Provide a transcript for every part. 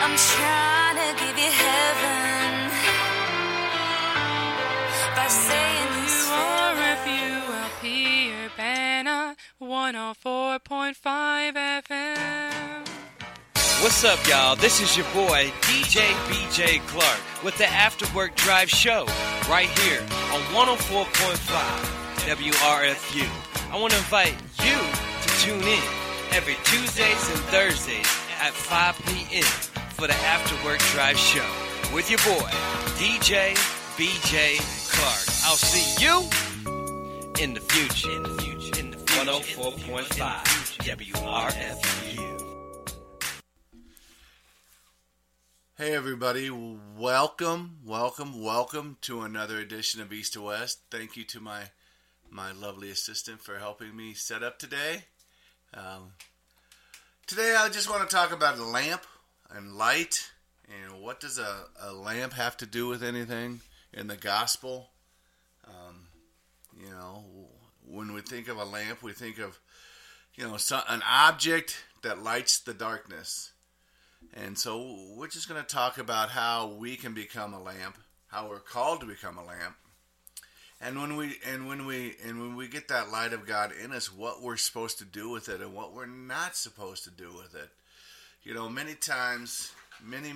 I'm trying to give you heaven by saying these WRFU Urbana 104.5 FM. What's up, y'all? This is your boy, DJ BJ Clark, with the After Work Drive Show, right here on 104.5 WRFU. I want to invite you to tune in every Tuesdays and Thursdays at 5 p.m. for the After Work Drive Show with your boy, DJ BJ Clark. I'll see you in the future. 104.5 WRFU. Hey everybody, welcome to another edition of East to West. Thank you to my lovely assistant for helping me set up today. Today I just want to talk about a lamp and light, and what does a lamp have to do with anything in the gospel. When we think of a lamp, we think of an object that lights the darkness. And so we're just going to talk about how we can become a lamp, how we're called to become a lamp, and when we get that light of God in us, what we're supposed to do with it and what we're not supposed to do with it. Many times, we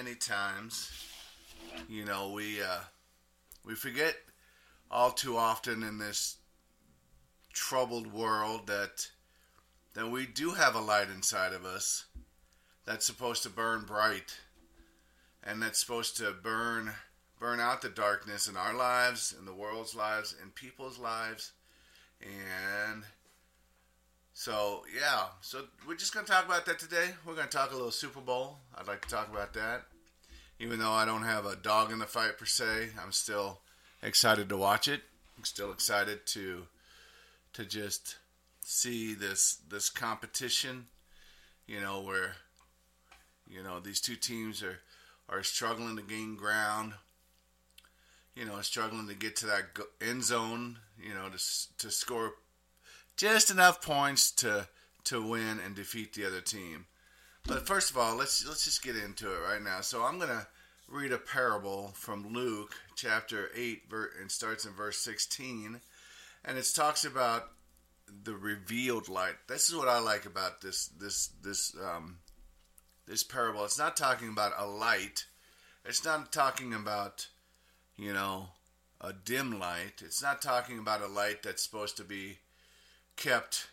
forget all too often in this troubled world that we do have a light inside of us that's supposed to burn bright, and that's supposed to burn out the darkness in our lives, in the world's lives, in people's lives. And so we're just going to talk about that today. We're going to talk a little Super Bowl. I'd like to talk about that. Even though I don't have a dog in the fight per se, I'm still excited to watch it. I'm still excited to just see this competition, where these two teams are struggling to gain ground, struggling to get to that end zone, to score just enough points to win and defeat the other team. But first of all, let's just get into it right now. So I'm going to read a parable from Luke chapter 8, and starts in verse 16, and it talks about the revealed light. This is what I like about this parable. It's not talking about a light. It's not talking about, a dim light. It's not talking about a light that's supposed to be kept,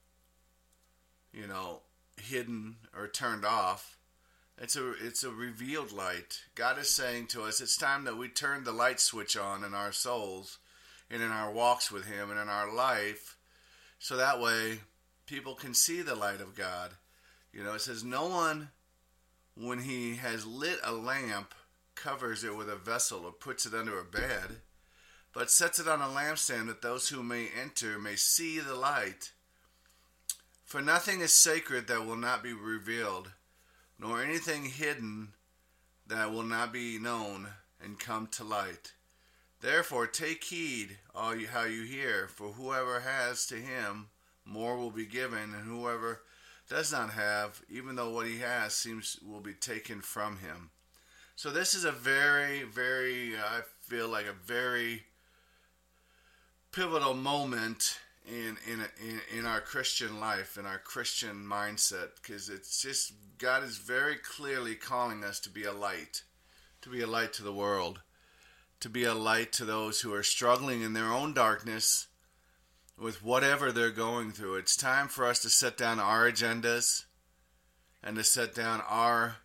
hidden or turned off. It's a revealed light. God is saying to us, it's time that we turn the light switch on in our souls and in our walks with Him and in our life, so that way people can see the light of God. It says, no one, when he has lit a lamp, covers it with a vessel or puts it under a bed, but sets it on a lampstand, that those who may enter may see the light. For nothing is sacred that will not be revealed, nor anything hidden that will not be known and come to light. Therefore take heed how you hear, for whoever has, to him more will be given, and whoever does not have, even though what he has will be taken from him. So this is a very, very, I feel like a very pivotal moment in our Christian life, in our Christian mindset, because it's just, God is very clearly calling us to be a light to the world, to be a light to those who are struggling in their own darkness with whatever they're going through. It's time for us to set down our agendas and to set down our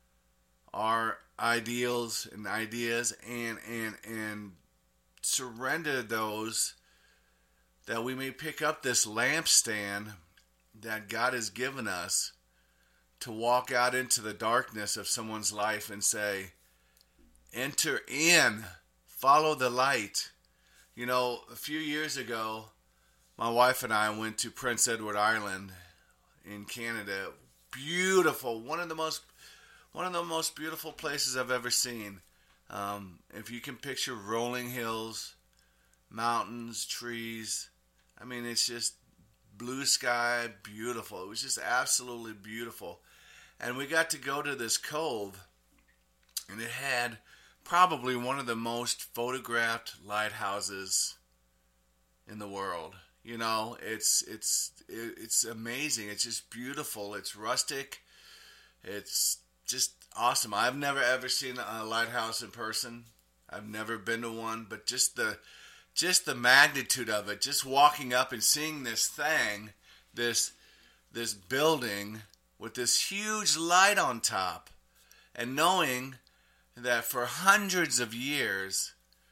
ideals and ideas and surrender those, that we may pick up this lampstand that God has given us to walk out into the darkness of someone's life and say, enter in, follow the light. A few years ago, my wife and I went to Prince Edward Island in Canada. Beautiful, one of the most beautiful places I've ever seen. If you can picture rolling hills, mountains, trees, it's just blue sky, beautiful. It was just absolutely beautiful. And we got to go to this cove, and it had probably one of the most photographed lighthouses in the world. You know, it's amazing. It's just beautiful. It's rustic. It's just awesome. I've never ever seen a lighthouse in person. I've never been to one, but just the magnitude of it, just walking up and seeing this thing, this building with this huge light on top, and knowing that for hundreds of years,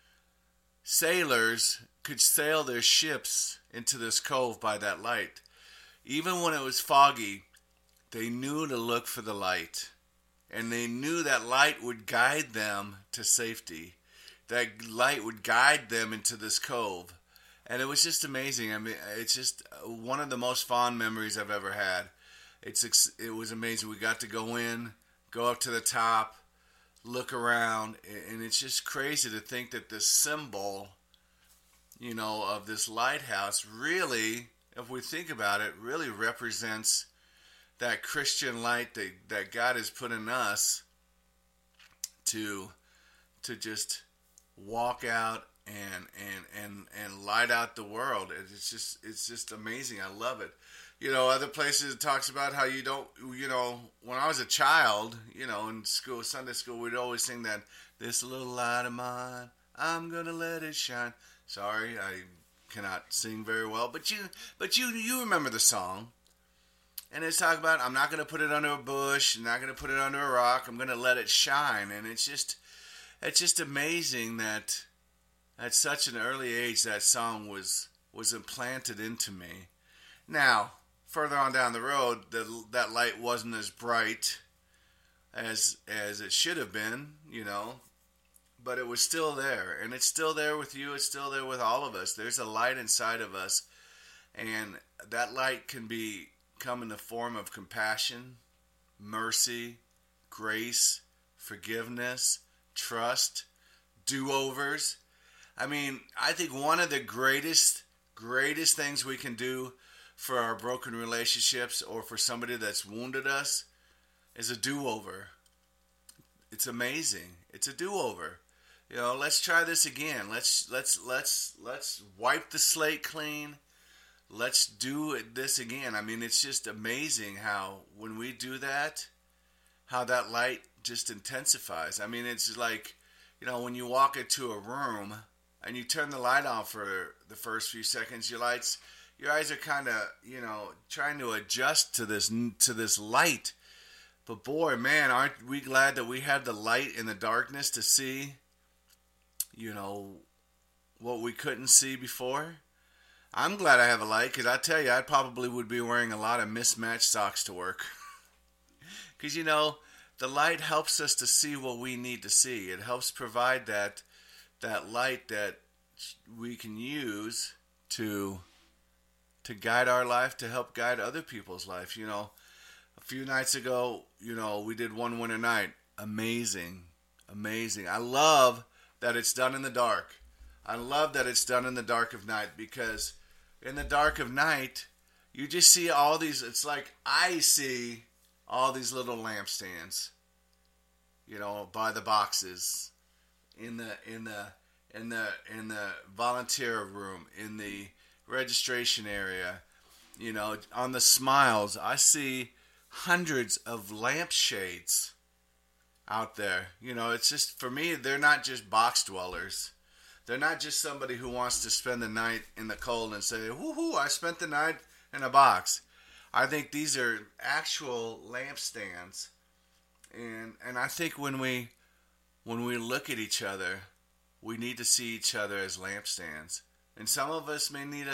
sailors could sail their ships into this cove by that light. Even when it was foggy, they knew to look for the light. And they knew that light would guide them to safety. That light would guide them into this cove. And it was just amazing. I mean, it's just one of the most fond memories I've ever had. It was amazing. We got to go in, go up to the top, look around, and it's just crazy to think that this symbol, you know, of this lighthouse really, if we think about it, really represents that Christian light that God has put in us to just walk out and light out the world. It's just amazing. I love it. You know, other places it talks about how you don't, you know, when I was a child, you know, in school, Sunday school, we'd always sing that, "This little light of mine, I'm gonna let it shine." Sorry, I cannot sing very well, but you remember the song. And it's talking about, I'm not going to put it under a bush, I'm not going to put it under a rock, I'm going to let it shine. And it's just amazing that at such an early age that song was implanted into me. Now, further on down the road, that light wasn't as bright as it should have been, you know, but it was still there. And it's still there with you, it's still there with all of us. There's a light inside of us, and that light can come in the form of compassion, mercy, grace, forgiveness, trust, do-overs. I mean, I think one of the greatest things we can do for our broken relationships or for somebody that's wounded us is a do-over. It's amazing. It's a do-over. You know, let's try this again. Let's wipe the slate clean. Let's do this again. I mean, it's just amazing how when we do that, how that light just intensifies. I mean, it's like, you know, when you walk into a room and you turn the light on for the first few seconds, your eyes are kind of, you know, trying to adjust to this light. But boy, man, aren't we glad that we have the light in the darkness to see, you know, what we couldn't see before? I'm glad I have a light, because I tell you, I probably would be wearing a lot of mismatched socks to work. Because, you know, the light helps us to see what we need to see. It helps provide that light that we can use to guide our life, to help guide other people's life. You know, a few nights ago, you know, we did One Winter Night. Amazing. I love that it's done in the dark. I love that it's done in the dark of night, because in the dark of night, you just see all these, it's like I see all these little lampstands, you know, by the boxes, in the volunteer room, in the registration area, you know, on the smiles. I see hundreds of lampshades out there. You know, it's just, for me, they're not just box dwellers. They're not just somebody who wants to spend the night in the cold and say, woohoo, I spent the night in a box. I think these are actual lampstands. And I think when we look at each other, we need to see each other as lampstands. And some of us may need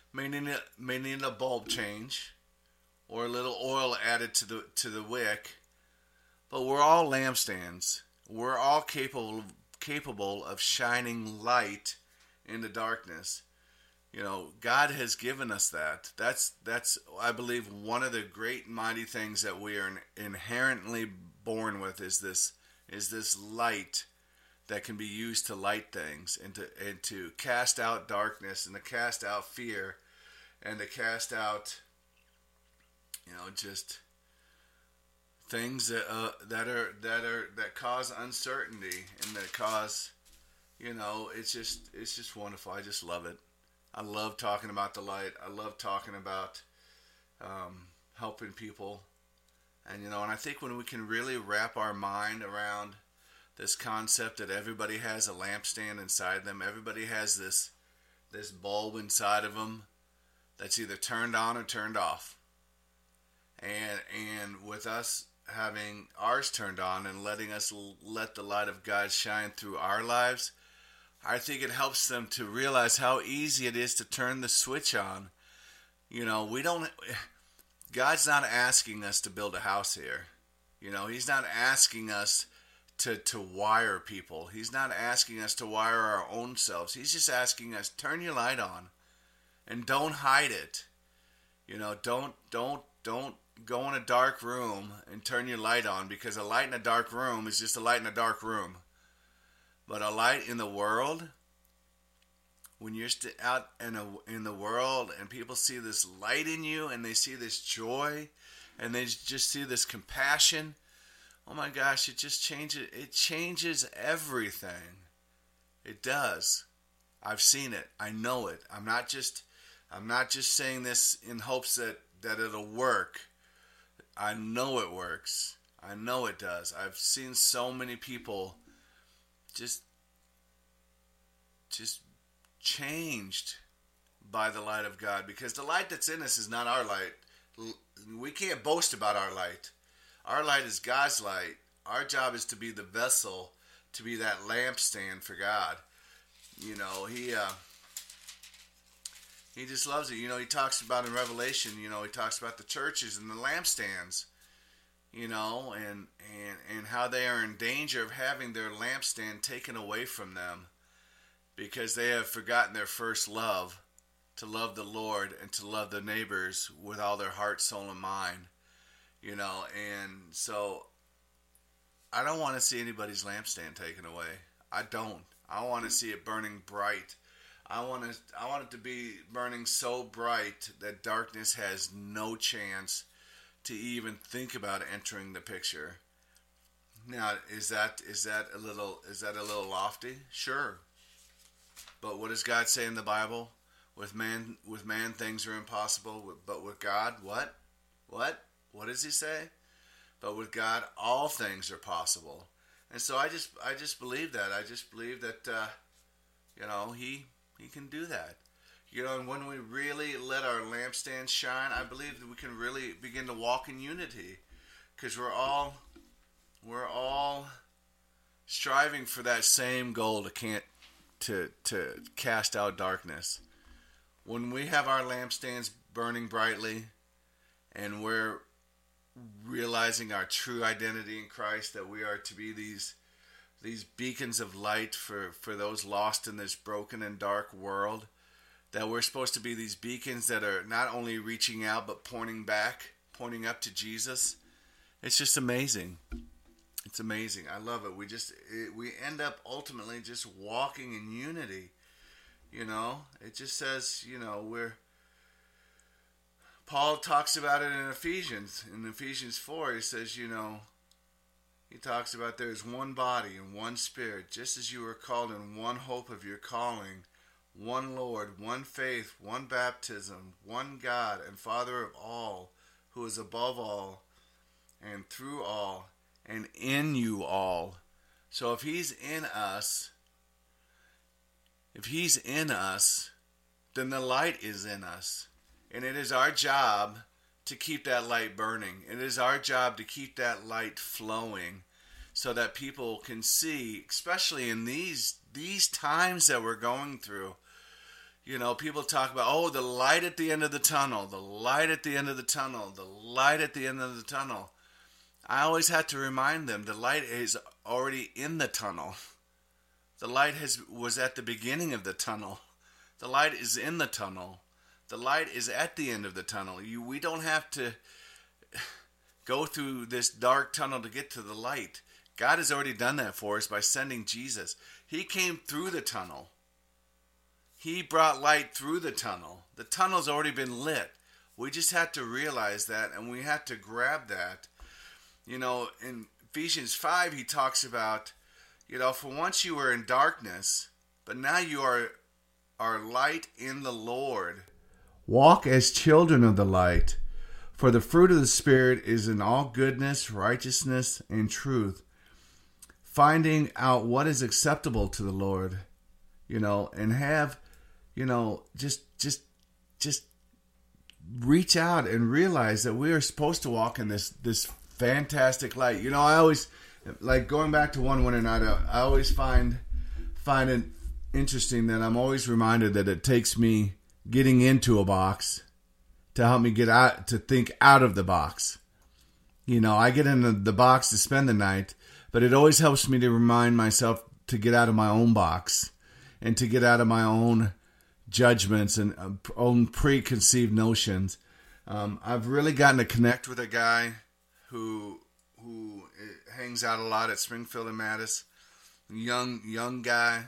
a bulb change or a little oil added to the wick. But we're all lampstands. We're all capable of shining light in the darkness. You know, God has given us that. That's I believe one of the great mighty things that we are inherently born with is this light that can be used to light things and to cast out darkness and to cast out fear and to cast out, you know, just things that cause uncertainty and that cause, it's just wonderful. I just love it. I love talking about the light. I love talking about helping people, and I think when we can really wrap our mind around this concept that everybody has a lampstand inside them, everybody has this bulb inside of them that's either turned on or turned off. And with us having ours turned on and letting us let the light of God shine through our lives, I think it helps them to realize how easy it is to turn the switch on. God's not asking us to build a house here. He's not asking us to wire people. He's not asking us to wire our own selves. He's just asking us, turn your light on and don't hide it. Don't go in a dark room and turn your light on, because a light in a dark room is just a light in a dark room. But a light in the world, when you're out in the world and people see this light in you and they see this joy and they just see this compassion, oh my gosh, it just changes. It changes everything. It does. I've seen it. I know it. I'm not just saying this in hopes that it'll work. I know it works. I know it does. I've seen so many people just changed by the light of God, because the light that's in us is not our light. We can't boast about our light. Our light is God's light. Our job is to be the vessel, to be that lampstand for God. He just loves it. He talks about in Revelation, he talks about the churches and the lampstands, and how they are in danger of having their lampstand taken away from them because they have forgotten their first love, to love the Lord and to love their neighbors with all their heart, soul, and mind. And so I don't want to see anybody's lampstand taken away. I don't. I want to see it burning bright. I want it to be burning so bright that darkness has no chance to even think about entering the picture. Now, is that a little lofty? Sure. But what does God say in the Bible? With man things are impossible, but with God, what? What does he say? But with God, all things are possible. And so I just believe that. I just believe that, he can do that. And when we really let our lampstand shine, I believe that we can really begin to walk in unity, because we're all striving for that same goal to cast out darkness. When we have our lampstands burning brightly and we're realizing our true identity in Christ, that we are to be these beacons of light for those lost in this broken and dark world, that we're supposed to be these beacons that are not only reaching out but pointing up to Jesus. It's just amazing. It's amazing. I love it. We end up ultimately just walking in unity. It just says, Paul talks about it in Ephesians. In Ephesians 4, he says, he talks about there is one body and one spirit, just as you were called in one hope of your calling, one Lord, one faith, one baptism, one God and Father of all, who is above all and through all and in you all. So if he's in us, then the light is in us. And it is our job to keep that light burning. It is our job to keep that light flowing so that people can see, especially in these times that we're going through. People talk about, the light at the end of the tunnel, the light at the end of the tunnel, the light at the end of the tunnel. I always have to remind them the light is already in the tunnel. The light was at the beginning of the tunnel. The light is in the tunnel. The light is at the end of the tunnel. We don't have to go through this dark tunnel to get to the light. God has already done that for us by sending Jesus. He came through the tunnel. He brought light through the tunnel. The tunnel's already been lit. We just have to realize that, and we have to grab that. in Ephesians 5, he talks about, for once you were in darkness, but now you are light in the Lord. Walk as children of the light, for the fruit of the Spirit is in all goodness, righteousness, and truth, finding out what is acceptable to the Lord, and have, just reach out and realize that we are supposed to walk in this fantastic light. I always, like, going back to one winter night, I always find it interesting that I'm always reminded that it takes me getting into a box to help me get out, to think out of the box. I get into the box to spend the night, but it always helps me to remind myself to get out of my own box and to get out of my own judgments and own preconceived notions. I've really gotten to connect with a guy who hangs out a lot at Springfield and Mattis. Young guy.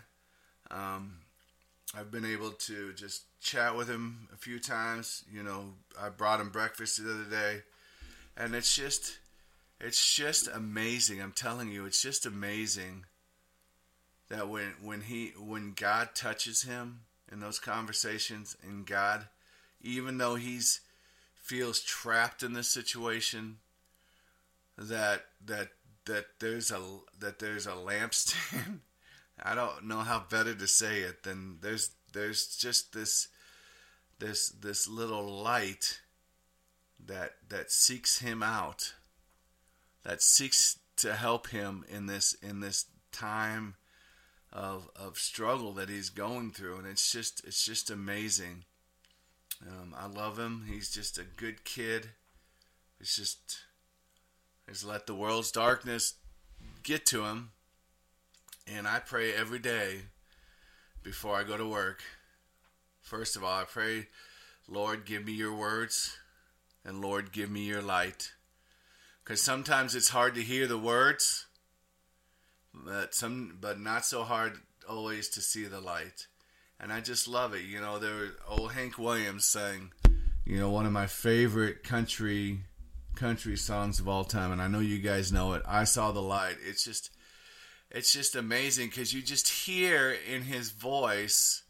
I've been able to just chat with him a few times. I brought him breakfast the other day, and it's just amazing. I'm telling you, it's just amazing that when God touches him in those conversations, and God, even though he's feels trapped in this situation, that there's a lampstand. I don't know how better to say it than there's just this little light that seeks him out, that seeks to help him in this time of struggle that he's going through, and it's just amazing. I love him. He's just a good kid. He's let the world's darkness get to him. And I pray every day before I go to work. First of all, I pray, Lord, give me your words, and Lord, give me your light. Because sometimes it's hard to hear the words, but not so hard always to see the light. And I just love it. There was old Hank Williams sang, one of my favorite country songs of all time, and I know you guys know it. I Saw the Light. It's just amazing because you just hear in his voice,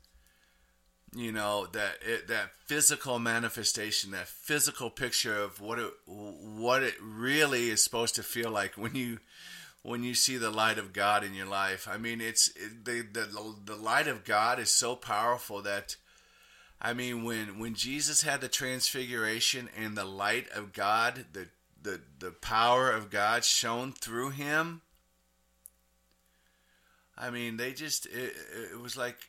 that physical manifestation, that physical picture of what it really is supposed to feel like when you see the light of God in your life. I mean, the light of God is so powerful that, I mean, when Jesus had the transfiguration and the light of God, the power of God shone through him. I mean, it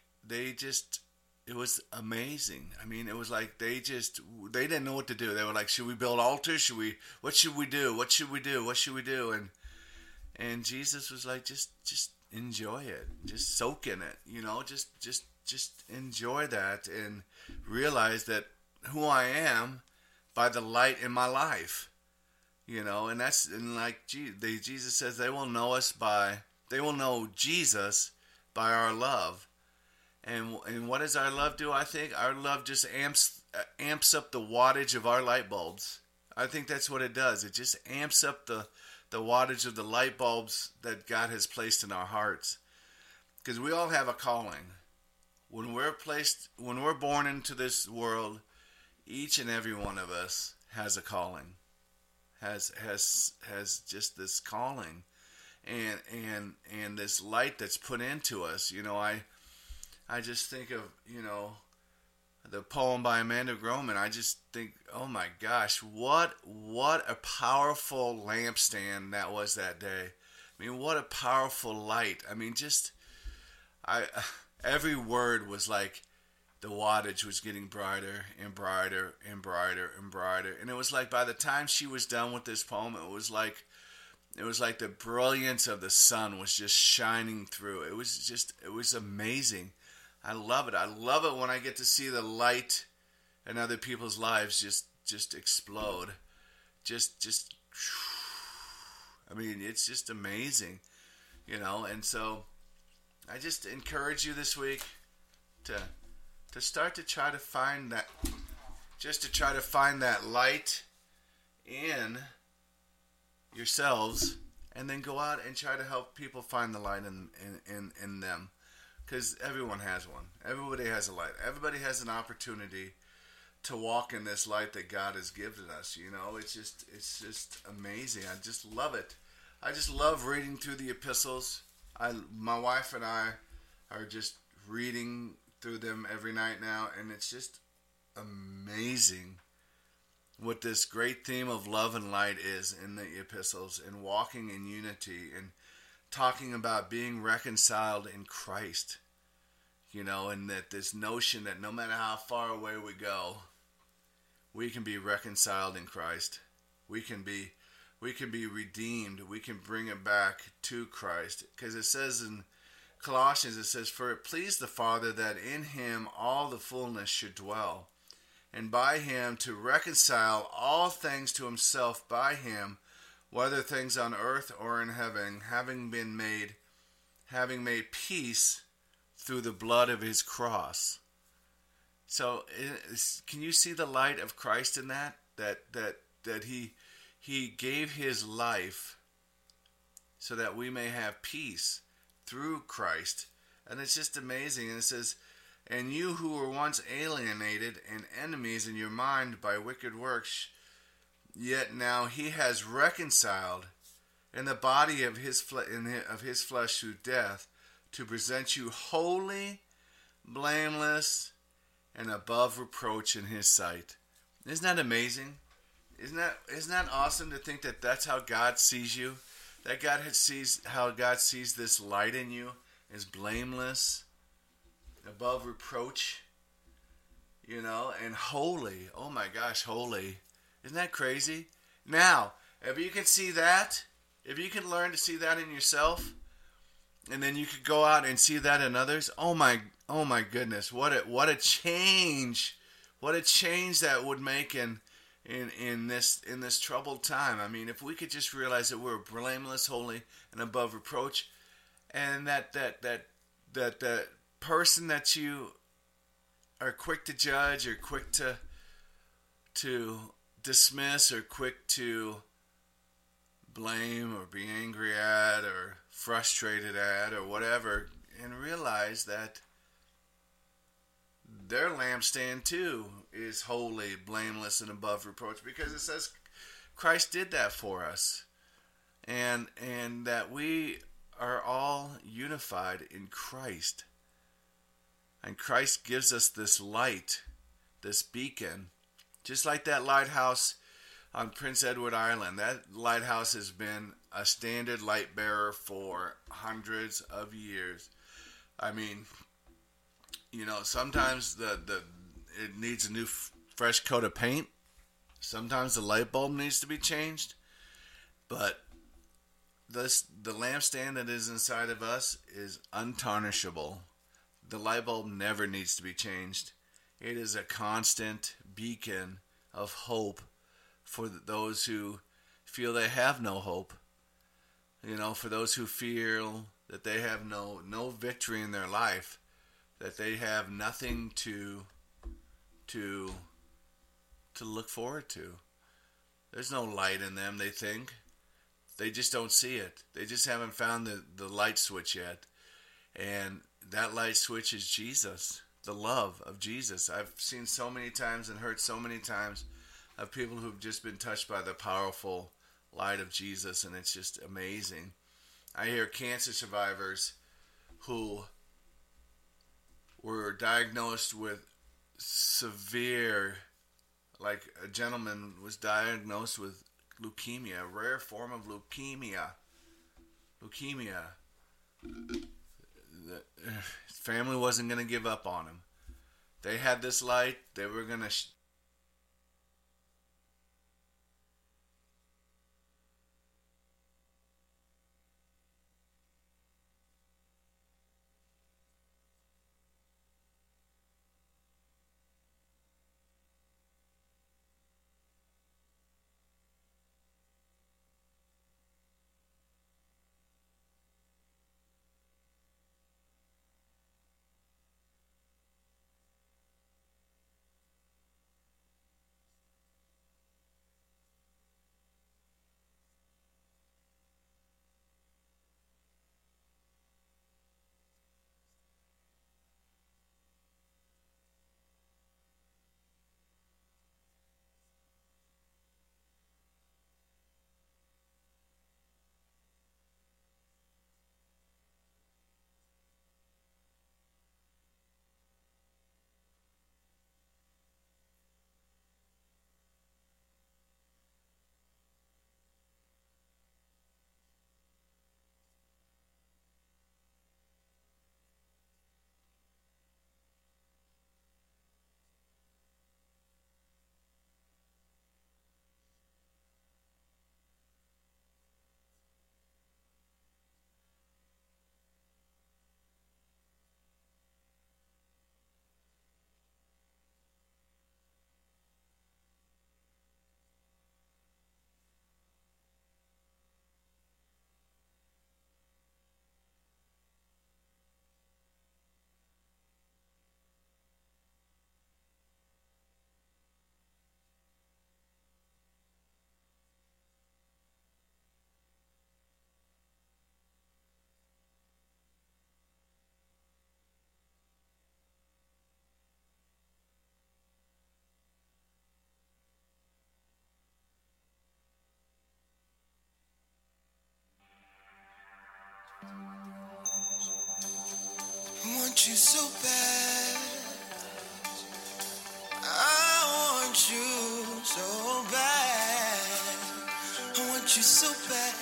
was amazing. I mean, it was like they didn't know what to do. They were like, should we build altars? What should we do? What should we do? What should we do? And Jesus was like, just enjoy it. Just soak in it, just enjoy that and realize that who I am by the light in my life, and like Jesus says, they will know Jesus by our love. And what does our love do? I think our love just amps up the wattage of our light bulbs. I think that's what it does. It just amps up the wattage of the light bulbs that God has placed in our hearts. Because we all have a calling. When we're born into this world, each and every one of us has a calling. Has just this calling. And this light that's put into us. I just think of, the poem by Amanda Groman. I just think, oh my gosh, what a powerful lampstand that was that day. I mean, what a powerful light. I mean, every word was like the wattage was getting brighter and brighter and brighter and brighter. And it was like by the time she was done with this poem, it was like the brilliance of the sun was just shining through. It was amazing. I love it. I love it when I get to see the light in other people's lives just explode. I mean, it's just amazing, and so I just encourage you this week to start to try to find that light in yourselves, and then go out and try to help people find the light in them. Because everyone has one. Everybody has a light. Everybody has an opportunity to walk in this light that God has given us. You know, it's just amazing. I just love it. I just love reading through the epistles. My wife and I are just reading through them every night now, and it's just amazing what this great theme of love and light is in the epistles, and walking in unity and talking about being reconciled in Christ. You know, and that this notion that no matter how far away we go, we can be reconciled in Christ. We can be redeemed. We can bring it back to Christ. Because it says in Colossians, it says, "For it pleased the Father that in him all the fullness should dwell, and by him to reconcile all things to himself by him, whether things on earth or in heaven, having made peace through the blood of his cross." So, can you see the light of Christ in that? That he gave his life so that we may have peace through Christ. And it's just amazing. And it says, "And you who were once alienated and enemies in your mind by wicked works, yet now he has reconciled in the body of his flesh through death, to present you holy, blameless, and above reproach in his sight." Isn't that amazing? Isn't that awesome to think that that's how God sees you? That how God sees this light in you is blameless, above reproach, you know, and holy. Oh my gosh, holy. Isn't that crazy? Now, if you can see that, if you can learn to see that in yourself, and then you could go out and see that in others, oh my goodness, what a change that would make in this troubled time. I mean, if we could just realize that we're blameless, holy, and above reproach, and that person that you are quick to judge, or quick to dismiss, or quick to blame or be angry at or frustrated at or whatever, and realize that their lampstand too is holy, blameless, and above reproach, because it says Christ did that for us, and that we are all unified in Christ, and Christ gives us this light, this beacon, just like that lighthouse on Prince Edward Island. That lighthouse has been a standard light bearer for hundreds of years. I mean, you know, sometimes it needs a new fresh coat of paint. Sometimes the light bulb needs to be changed. But the lampstand that is inside of us is untarnishable. The light bulb never needs to be changed. It is a constant beacon of hope for those who feel they have no hope. You know, for those who feel that they have no victory in their life, that they have nothing to look forward to. There's no light in them, they think. They just don't see it. They just haven't found the light switch yet. And that light switch is Jesus, the love of Jesus. I've seen so many times and heard so many times of people who've just been touched by the powerful light of Jesus, and it's just amazing. I hear cancer survivors who were diagnosed with severe, like a gentleman was diagnosed with leukemia, a rare form of leukemia. The family wasn't going to give up on him. They had this light. They were going to want you so bad. I want you so bad. I want you so bad.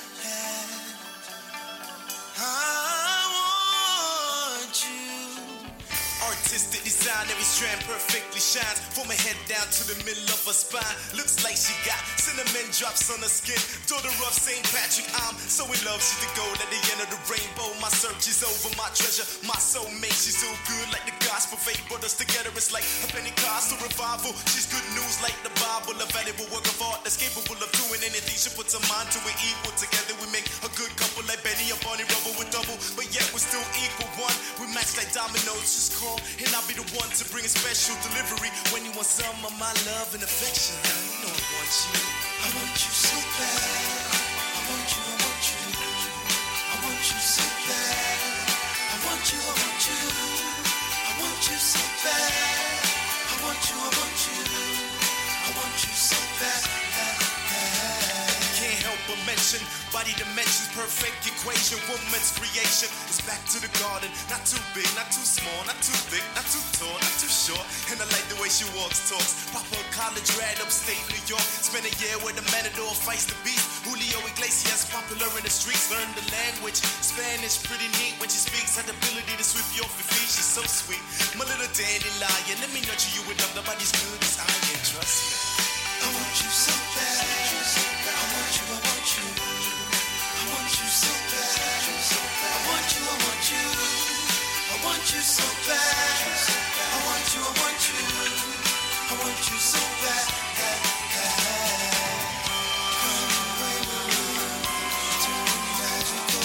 I want you. Artistic design, every strand perfectly shines. From her head down to the middle of her spine. Looks like she got cinnamon drops on her skin. Daughter of St. Patrick, I'm so in love. She's the gold at the end of the rainbow. My search is over, my treasure, my soulmate. She's so good like the gospel. Fate brought us together, it's like a Pentecostal revival. She's good news like the Bible. A valuable work of art that's capable of doing anything. She puts her mind to it, equal. Together we make a good couple like Benny and Barney Rubble with double. But yet we're still equal one. We match like dominoes, just call. And I'll be the one to bring a special delivery when you want some of my love and affection. You know I want you. I want you so bad. I want you, I want you. I want you so bad. I want you, I want you. I want you so bad. I want you, I want you. I want you so bad. Can't help but mention body dimensions, perfect equation. Woman's creation is back to the garden. Not too big, not too small, not too thick, not too tall, not too short. And I like the way she walks, talks. Proper college grad, upstate New York. Spent a year with the Matador, fights the beast. Julio Iglesias, popular in the streets. Learn the language, Spanish, pretty neat when she speaks. Had the ability to sweep you off your feet. She's so sweet, my little dandelion. Let me nurture you with love. Nobody's good as I am, trust me. I want you so bad. I want you, I want you. I want you so bad. I want you, I want you. I want you so bad. I want you, I want you. I want you so bad. Come away with me to the magical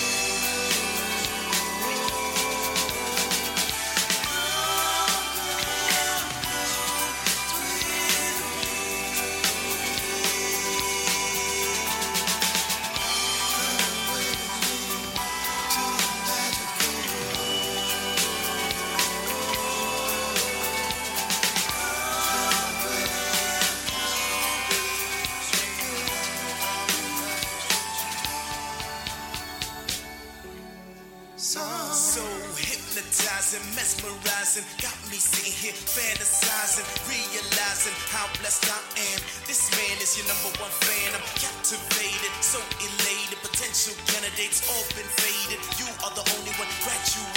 So hypnotizing, mesmerizing, got me sitting here fantasizing, realizing how blessed I am. This man is your number one fan. I'm captivated, so elated. Potential candidates all been faded. You are the only one graduated.